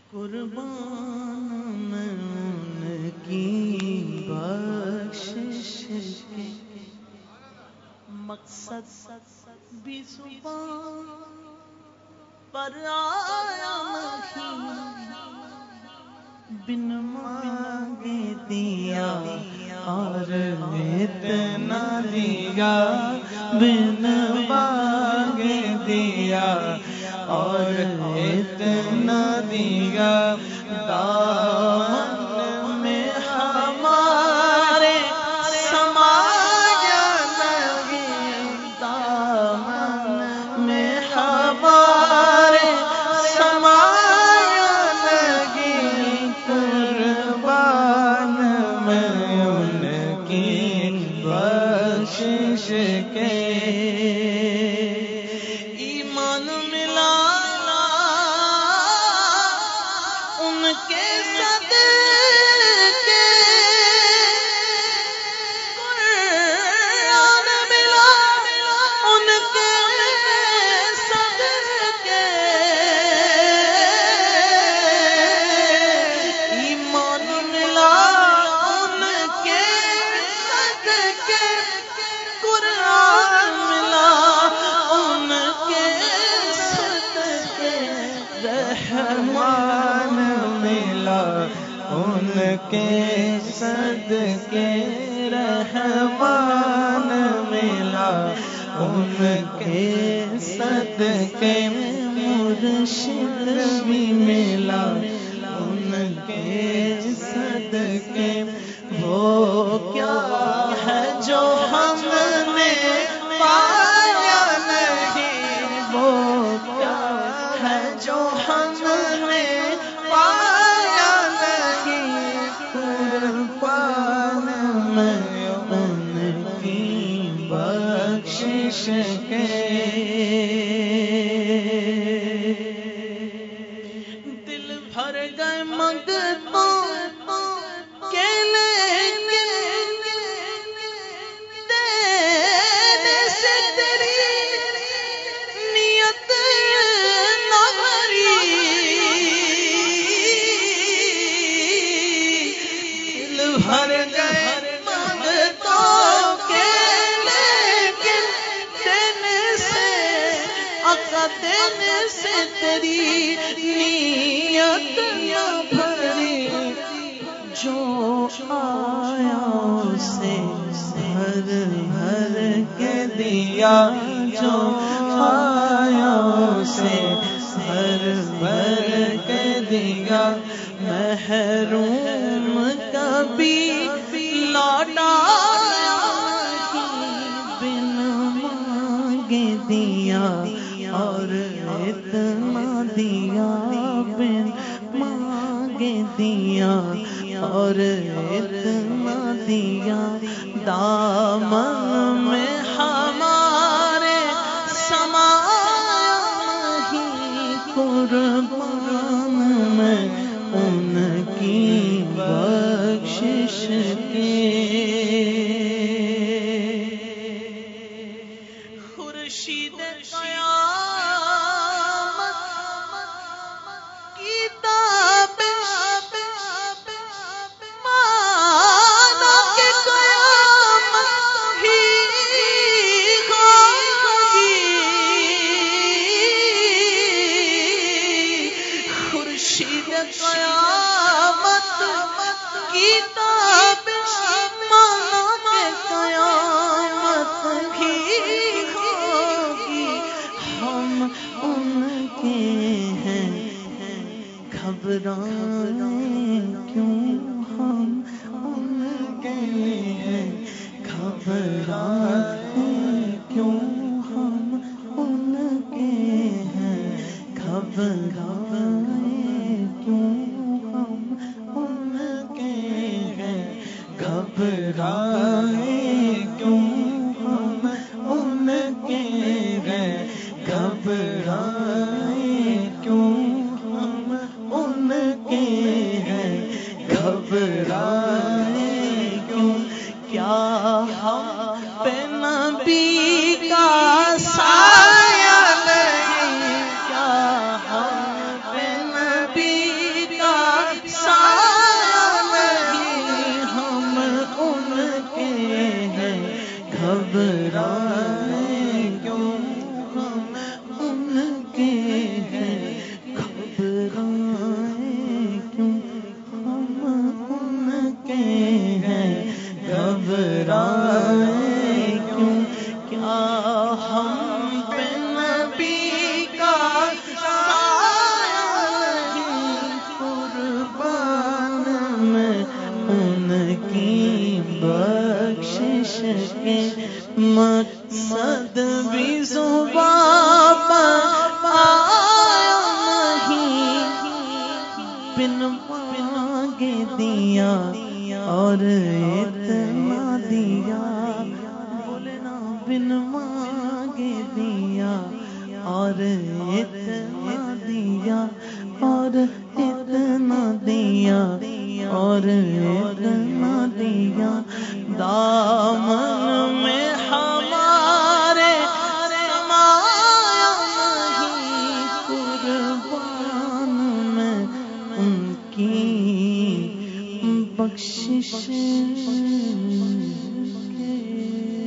قربان میں ان کی بخشش کے مقصد بھی زبان پر آیا نہیں، بن مانگے دیا اور اتنا دیا، بن مانگے دیا اور اتنا دیا، دامن میں ہمارے سمایا نہیں، دامن میں ہمارے سمایا نہیں، قربان میں ان کی بخشش کے ایمان ملا ان کے صدقے، قرآن ملا ان کے صدقے، ایمان ملا ان کے صدقے، قرآن ملا ان کے صدقے، رحمان ملا ان کے صدقے، رحمان ملا ان کے صدقے، مرشد بھی ملا ان کے صدقے، وہ کیا ہے جو ہم نے پایا نہیں، وہ کیا ہے جو ہم نے پایا نہیں، قربان میں ان کی بخشش کے دل بھر گئے منگتوں کے لیکن دینے سے تیری نیت نہ بھری، دل بھر گئے منگتوں کے لیکن دینے سے آقا دینے سے تیری نیت نہ بھری، جو آیا اسے بھر بھر کے دیا، جو آیا اسے بھر بھر کے دیا، محروم کبھی لوٹا بن مانگے دیا اور اتنا دیا، بن مانگے دیا اور اتنا دیا، دامن میں ہمارے سمایا نہیں، قربان میں ان کی بخشش کے خورشید قیامت کی تابش مانا کہ قیامت ہی ہوگی، خورشید قیامت کی تابش مانا کہ قیامت ہی ہوگی، ہم ان کے ہیں گھبرائیں کیوں، ہم ان کے ہیں گھبرائیں کیوں، ہم ان کے ہیں گھبرائیں کیوں، ہم ان کے ہیں گھبرائیں کیوں، ہم ان کے ہیں گھبرائیں کیوں، ہم ان کے ہیں گھبرائیں کیوں، کیا ہم پہ نبی کا سایہ نہیں، کیا ہم پہ نبی کی بخشش کے مقصد بھی زباں پر آیا نہیں، بن مانگے دیا اور اتنا دیا، بولنا بن مانگے دیا اور اتنا دیا اور اتنا دیا اور اتنا دیا، دامن میں ہمارے سمایا نہیں، قربان میں ان کی بخشش کے